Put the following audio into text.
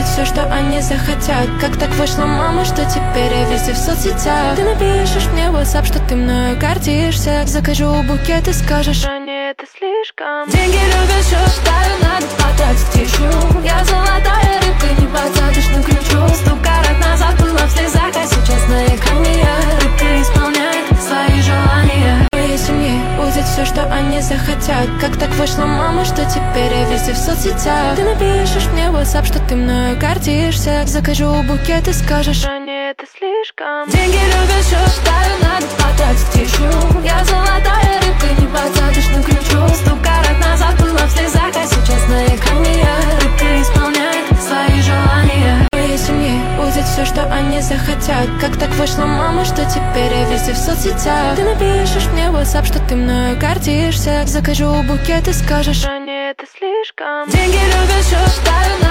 все, что они захотят. Как так вышло, мама, что теперь я везде в соцсетях? Ты напишешь мне в WhatsApp, что ты мною гордишься. Закажу букет и скажешь: ранее это слишком. Деньги любят, все считаю, надо потратить еще. Я золотая рыбка, не подсадишь на крючок. 100 карат назад была в слезах, а сейчас на экране я. Рыбка исполняет свои желания. В моей семье будет все, что они захотят. Как так вышло, мама, что теперь я везде в соцсетях? Ты напишешь мне в WhatsApp, что ты мною гордишься. Закажу букет и скажешь: ранее это слишком. Деньги любят, все считаю, надо потратить еще. Я золотая рыбка, не подсадишь на крючок. 100 карат назад была в слезах, а сейчас на экране я. Рыбка исполняет свои желания. В моей семье будет все, что они захотят. Как так вышло, мама, что теперь я везде в соцсетях? Ты напишешь мне в WhatsApp, что ты мною гордишься. Закажу букет и скажешь: ранее это слишком. Деньги любят, все считаю,